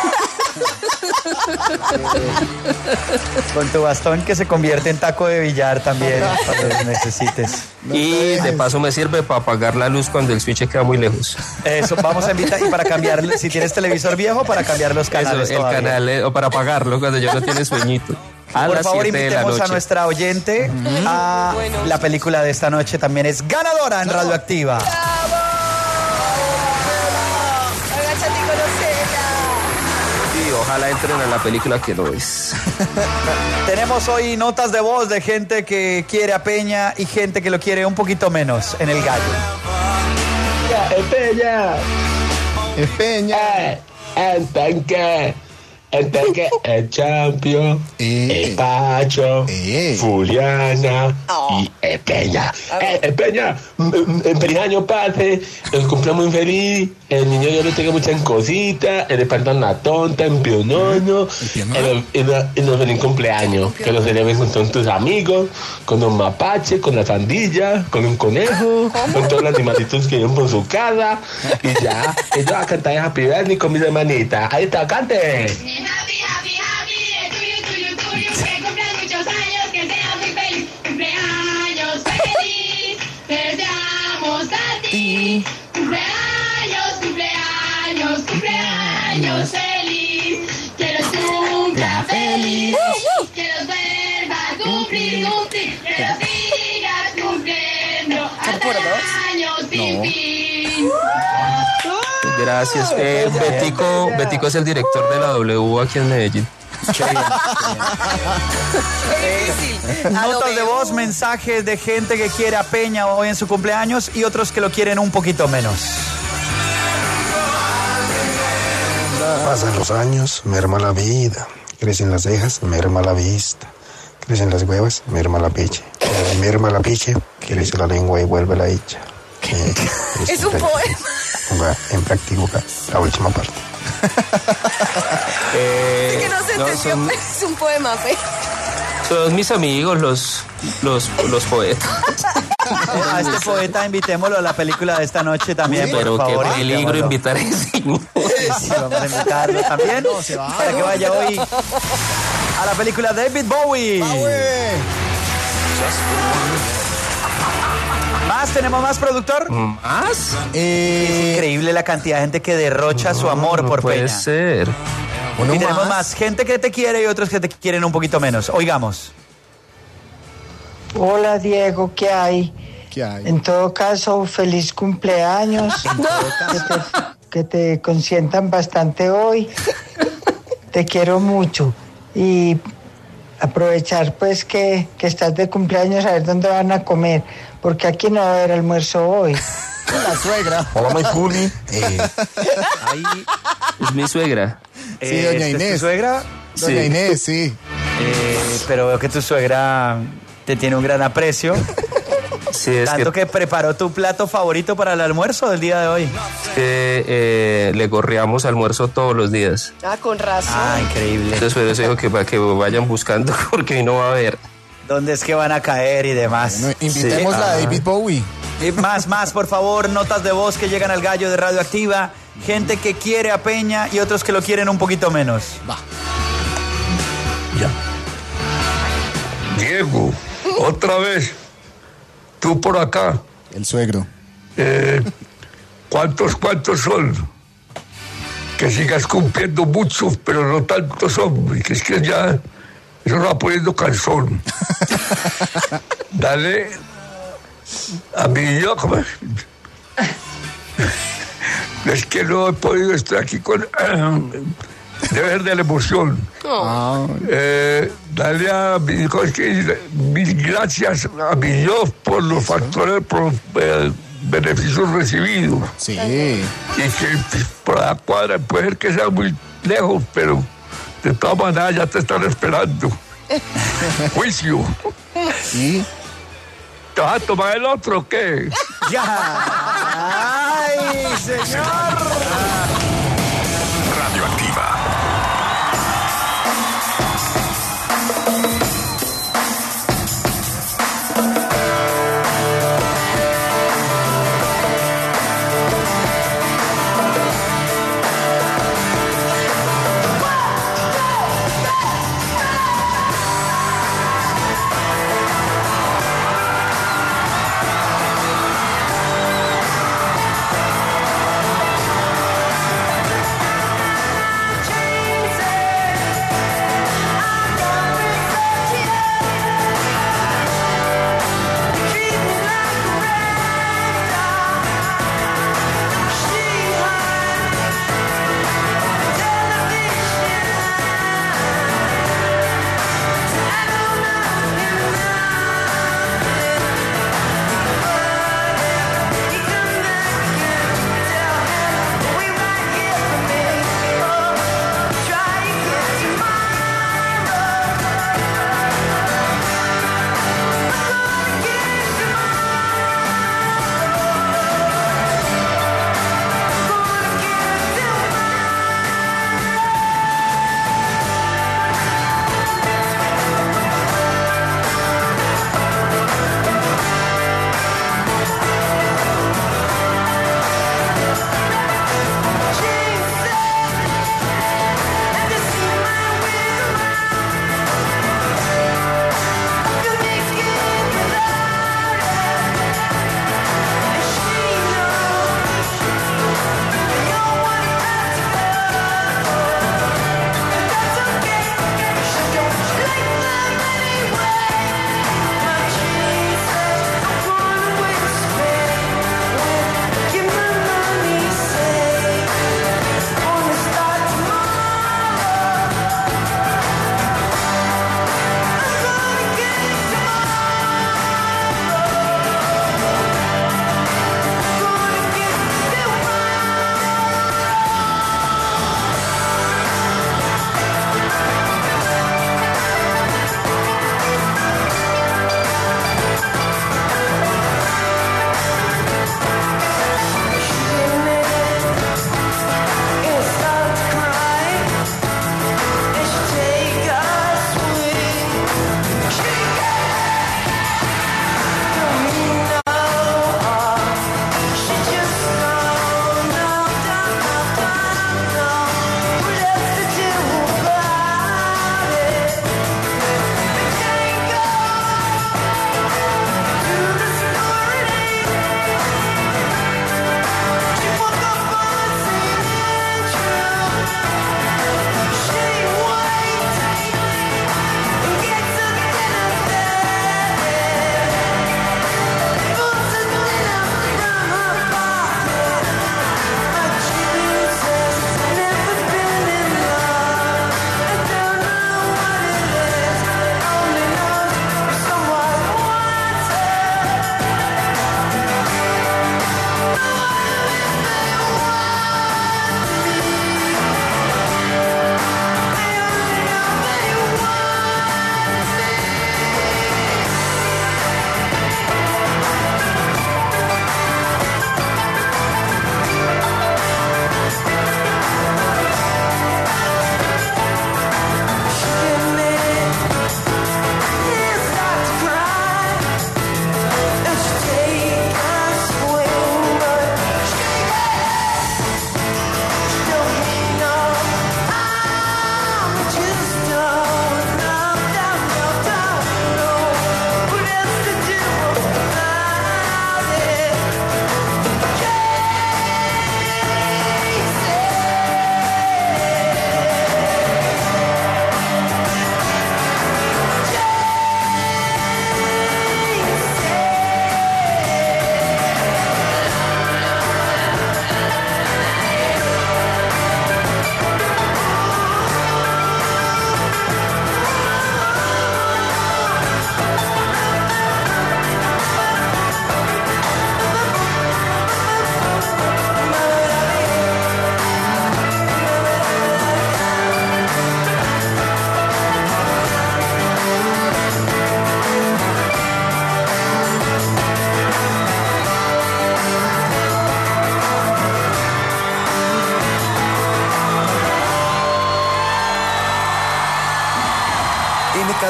Con tu bastón que se convierte en taco de billar también cuando lo necesites. Y de paso me sirve para apagar la luz cuando el switch queda muy lejos. Eso, vamos a invitar, y para cambiar, si tienes televisor viejo, para cambiar los canales. Eso, el todavía. canal, eh, o para apagarlo cuando ya no tiene sueñito. A Por favor, invitemos a nuestra oyente mm-hmm. a bueno. La película de esta noche también es ganadora en Radioactiva. ¡Bravo! Agáchate y conocela. Sí, ojalá entren a la película que no es. Tenemos hoy notas de voz de gente que quiere a Peña y gente que lo quiere un poquito menos en el gallo. ¡Es Peña! ¡Es Peña! ¡Eh! ¡El tanque! El tanque, el Champion, eh, el Pacho, eh, Fuliana oh. y el Peña. Eh, el Peña, en feliz año pase, el cumpleaños muy feliz, el niño yo le tengo muchas cositas, el espalda la tonta, en pionono, y los feliz cumpleaños, que lo celebren con todos tus amigos, con los mapaches, con la sandilla, con un conejo, con todos los animalitos que viven por su casa, y ya, ellos van a cantar Happy Birthday con mis hermanitas. Ahí está, cante. Happy, happy, happy, tuyo, tuyo, tuyo, que cumplas muchos años, que seas muy feliz, cumpleaños feliz, te deseamos a ti, cumpleaños, cumpleaños, cumpleaños feliz, que los cumpla feliz, que los vuelva a cumplir, cumplir, que los sigas cumpliendo hasta años sin fin. Gracias. Eh, Betico, Betico es el director de la W aquí en Medellín. Notas de voz, mensajes de gente que quiere a Peña hoy en su cumpleaños y otros que lo quieren un poquito menos. Pasan los años, merma la vida. Crecen las cejas, merma la vista. Crecen las huevas, merma la piche. Merma la piche, crece la lengua y vuelve la hecha. Eh, es un poema. En práctica, la última parte. eh, es que no se no, entendió, son, es un poema, fe. Son mis amigos los, los, los poetas. A este poeta invitémoslo a la película de esta noche también, Uy, por pero favor. Qué peligro invitar a ese. Sí, vamos a invitarlo también no, se va, para no. que vaya hoy a la película David Bowie. ¿Más? ¿Tenemos más, productor? ¿Más? Eh, es increíble la cantidad de gente que derrocha no, su amor no por puede Peña. ser. Y más. Tenemos más gente que te quiere y otros que te quieren un poquito menos. Oigamos. Hola, Diego, ¿qué hay? ¿Qué hay? En todo caso, feliz cumpleaños. que, te, que te consientan bastante hoy. Te quiero mucho. Y aprovechar pues que, que estás de cumpleaños a ver dónde van a comer, porque aquí no va a haber almuerzo hoy. La suegra. Hola, my Juli. Eh, ahí es mi suegra. Sí, eh, doña Inés. ¿Es tu suegra? Doña sí. Inés, sí. Eh, pero veo que tu suegra te tiene un gran aprecio. Sí, es Tanto que... que preparó tu plato favorito para el almuerzo del día de hoy. Que eh, le gorreamos almuerzo todos los días. Ah, con razón. Ah, increíble. Entonces por eso dijo que para que vayan buscando porque no va a haber. ¿Dónde es que van a caer y demás? Bueno, invitemos sí. a David Bowie. Y más, más, por favor, notas de voz que llegan al gallo de Radioactiva. Gente que quiere a Peña y otros que lo quieren un poquito menos. Va. Diego, otra vez, tú por acá. El suegro. Eh, ¿Cuántos, cuántos son? Que sigas cumpliendo muchos, pero no tantos hombres, que es que ya eso va poniendo calzón. Dale a mi yo, ¿cómo es? Es que no he podido estar aquí con... de ver de la emoción. Oh. Eh, dale a mi hijo, es que mis gracias a mi Dios por los factores, por eh, beneficios recibidos. Sí. Y que por la cuadra puede ser que sea muy lejos, pero de todas maneras ya te están esperando. Juicio. ¿Y? ¿Te vas a tomar el otro o qué? ¡Ya! ¡Ay, señor! Radioactiva.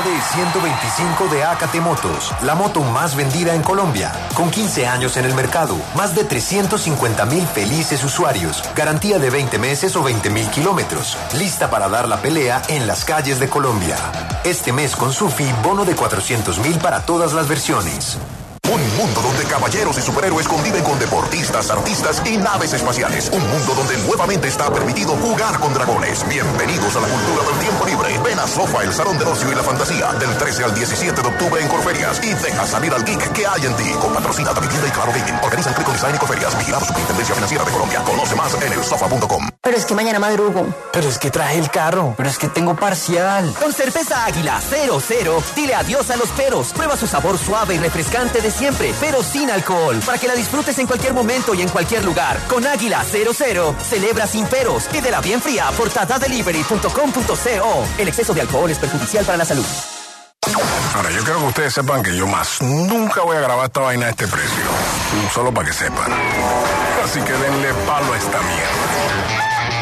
de ciento veinticinco de A K T Motos, la moto más vendida en Colombia. Con quince años en el mercado, más de trescientos cincuenta mil felices usuarios, garantía de veinte meses o veinte mil kilómetros, lista para dar la pelea en las calles de Colombia. Este mes con Sufi, bono de cuatrocientos mil para todas las versiones. Un mundo donde caballeros y superhéroes conviven con deportistas, artistas y naves espaciales. Un mundo donde nuevamente está permitido jugar con dragones. Bienvenidos a la cultura del tiempo libre. Ven a Sofa, el salón del ocio y la fantasía, del trece al diecisiete de octubre en Corferias. Y deja salir al geek que hay en ti. Con patrocina Davivienda y Claro Gaming. Organizan Crico Design y Corferias. Vigilado Superintendencia Financiera de Colombia. Conoce más en el sofa punto com. Pero es que mañana madrugo. Pero es que traje el carro. Pero es que tengo parcial. Con cerveza Águila cero cero, dile adiós a los peros. Prueba su sabor suave y refrescante de siempre, pero sin alcohol, para que la disfrutes en cualquier momento y en cualquier lugar. Con Águila cero cero, celebra sin peros. Pídela bien fría por tata delivery punto com punto co. El exceso de alcohol es perjudicial para la salud. Ahora, yo quiero que ustedes sepan que yo más nunca voy a grabar esta vaina a este precio. Solo para que sepan. Así que denle palo a esta mierda.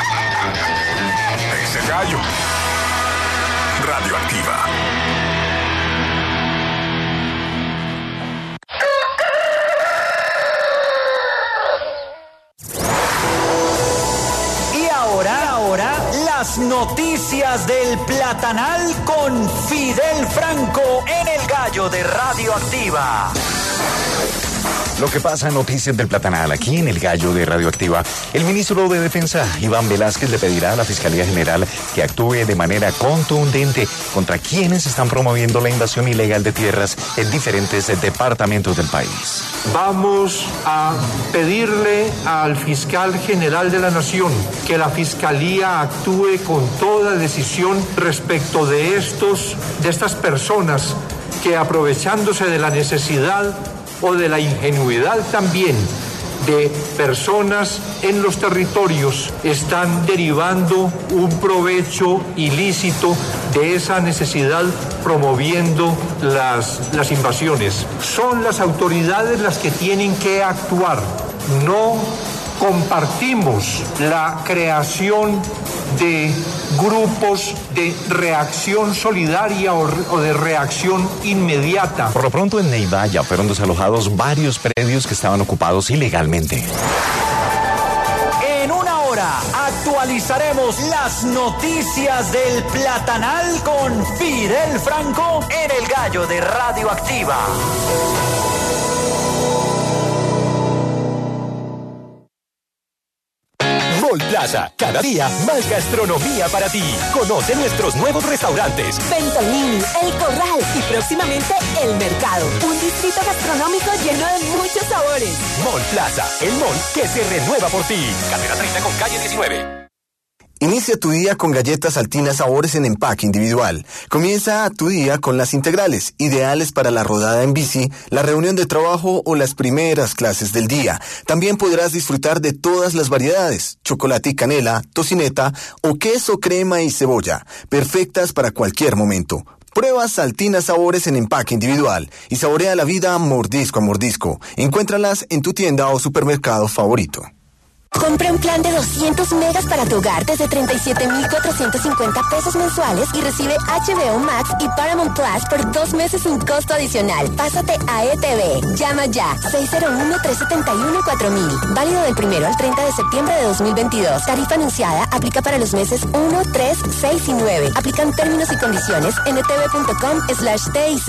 Ese gallo. Radioactiva. Y ahora, ahora, las noticias del Platanal con Fidel Franco en el Gallo de Radioactiva. Lo que pasa en Noticias del Platanal, aquí en el Gallo de Radioactiva. El ministro de Defensa, Iván Velázquez, le pedirá a la Fiscalía General que actúe de manera contundente contra quienes están promoviendo la invasión ilegal de tierras en diferentes departamentos del país. Vamos a pedirle al fiscal general de la Nación que la Fiscalía actúe con toda decisión respecto de estos, de estas personas que, aprovechándose de la necesidad o de la ingenuidad también de personas en los territorios, están derivando un provecho ilícito de esa necesidad, promoviendo las, las invasiones. Son las autoridades las que tienen que actuar. No compartimos la creación de grupos de reacción solidaria o, o de reacción inmediata. Por lo pronto, en Neiva ya fueron desalojados varios predios que estaban ocupados ilegalmente. En una hora actualizaremos las noticias del Platanal con Fidel Franco en el Gallo de Radioactiva. Mall Plaza, cada día más gastronomía para ti. Conoce nuestros nuevos restaurantes. Ventolini, El Corral y próximamente El Mercado. Un distrito gastronómico lleno de muchos sabores. Mall Plaza, el mall que se renueva por ti. Carrera treinta con calle diecinueve. Inicia tu día con galletas Altina Sabores en empaque individual. Comienza tu día con las integrales, ideales para la rodada en bici, la reunión de trabajo o las primeras clases del día. También podrás disfrutar de todas las variedades, chocolate y canela, tocineta o queso, crema y cebolla, perfectas para cualquier momento. Prueba Altina Sabores en empaque individual y saborea la vida mordisco a mordisco. Encuéntralas en tu tienda o supermercado favorito. Compra un plan de doscientos megas para tu hogar desde treinta y siete mil cuatrocientos cincuenta pesos mensuales y recibe H B O Max y Paramount Plus por dos meses sin costo adicional. Pásate a E T V. Llama ya. seis cero uno, tres siete uno, cuatro mil. Válido del primero al treinta de septiembre de dos mil veintidós. Tarifa anunciada. Aplica para los meses uno, tres, seis y nueve. Aplican términos y condiciones en etv.com slash TIC.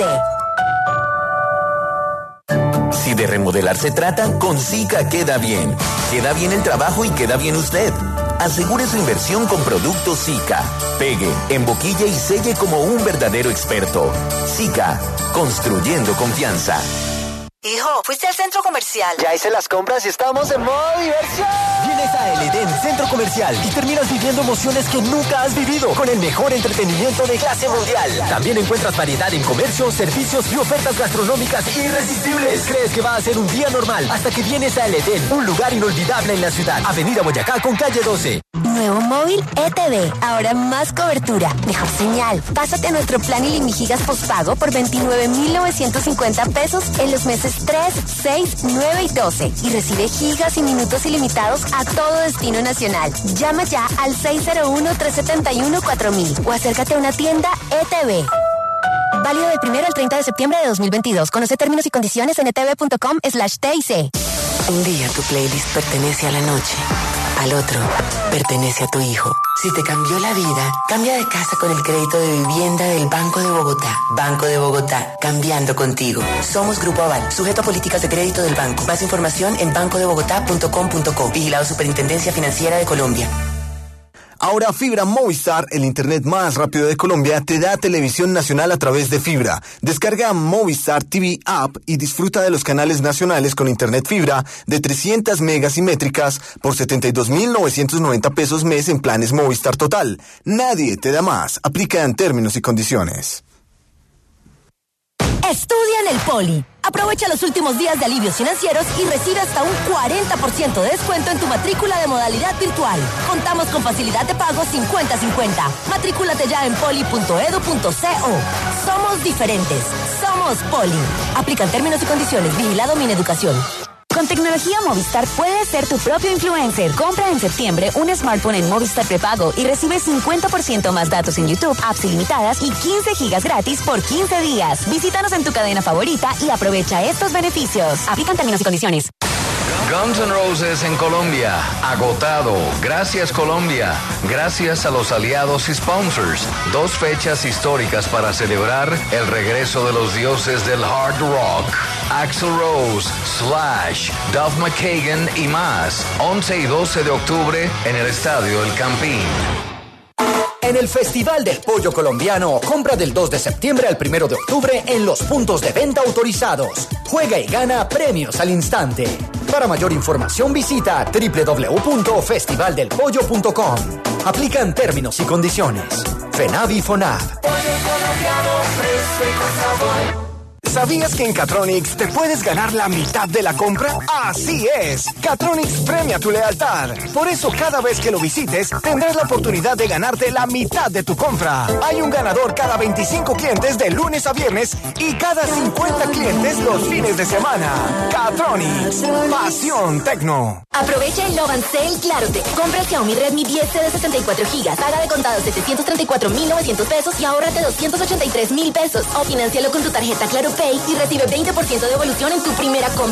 Si de remodelar se trata, con Sika queda bien. Queda bien el trabajo y queda bien usted. Asegure su inversión con productos Sika. Pegue, emboquille y selle como un verdadero experto. Sika, construyendo confianza. Hijo, ¿fuiste al centro comercial? Ya hice las compras y estamos en modo diversión. Vienes a El Edén Centro Comercial y terminas viviendo emociones que nunca has vivido con el mejor entretenimiento de clase mundial. También encuentras variedad en comercio, servicios y ofertas gastronómicas irresistibles. Crees que va a ser un día normal hasta que vienes a El Edén, un lugar inolvidable en la ciudad. Avenida Boyacá con calle doce. Nuevo móvil E T V. Ahora más cobertura, mejor señal. Pásate a nuestro plan iliminigigas postpago por veintinueve mil novecientos cincuenta pesos en los meses tres, seis, nueve y doce. Y recibe gigas y minutos ilimitados a todo destino nacional. Llama ya al seis cero uno, tres siete uno, cuatro mil o acércate a una tienda E T V. Válido del primero al treinta de septiembre de dos mil veintidós. Conoce términos y condiciones en etv.com slash TIC. Un día tu playlist pertenece a la noche. Al otro, pertenece a tu hijo. Si te cambió la vida, cambia de casa con el crédito de vivienda del Banco de Bogotá. Banco de Bogotá, cambiando contigo. Somos Grupo Aval, sujeto a políticas de crédito del banco. Más información en banco de bogotá punto com punto co. Vigilado Superintendencia Financiera de Colombia. Ahora Fibra Movistar, el internet más rápido de Colombia, te da televisión nacional a través de fibra. Descarga Movistar T V App y disfruta de los canales nacionales con internet fibra de trescientas megas y métricas por setenta y dos mil novecientos noventa pesos mes en planes Movistar Total. Nadie te da más. Aplica en términos y condiciones. Estudia en el Poli. Aprovecha los últimos días de alivios financieros y recibe hasta un cuarenta por ciento de descuento en tu matrícula de modalidad virtual. Contamos con facilidad de pago cincuenta cincuenta. Matrículate ya en poli punto edu punto co. Somos diferentes. Somos Poli. Aplican términos y condiciones. Vigilado Mineducación. Con tecnología Movistar puedes ser tu propio influencer. Compra en septiembre un smartphone en Movistar prepago y recibe cincuenta por ciento más datos en YouTube, apps ilimitadas y quince gigas gratis por quince días. Visítanos en tu cadena favorita y aprovecha estos beneficios. Aplican términos y condiciones. Guns N' Roses en Colombia, agotado. Gracias Colombia, gracias a los aliados y sponsors. Dos fechas históricas para celebrar el regreso de los dioses del hard rock. Axl Rose, Slash, Duff McKagan y más. once y doce de octubre en el Estadio El Campín. En el Festival del Pollo Colombiano, compra del dos de septiembre al primero de octubre en los puntos de venta autorizados. Juega y gana premios al instante. Para mayor información visita doble u doble u doble u punto festival del pollo punto com. Aplican términos y condiciones. FENAV y FONAV. ¿Sabías que en Catronics te puedes ganar la mitad de la compra? ¡Así es! Catronics premia tu lealtad. Por eso cada vez que lo visites tendrás la oportunidad de ganarte la mitad de tu compra. Hay un ganador cada veinticinco clientes de lunes a viernes y cada cincuenta clientes los fines de semana. Catronics. Pasión Tecno. Aprovecha el Love and Sale Claro Tech. Compra el Xiaomi Redmi diez C de sesenta y cuatro gigas. Paga de contado setecientos treinta y cuatro mil novecientos pesos y ahórrate doscientos ochenta y tres mil pesos. O financialo con tu tarjeta Claro Pay y recibe veinte por ciento de devolución en tu primera compra.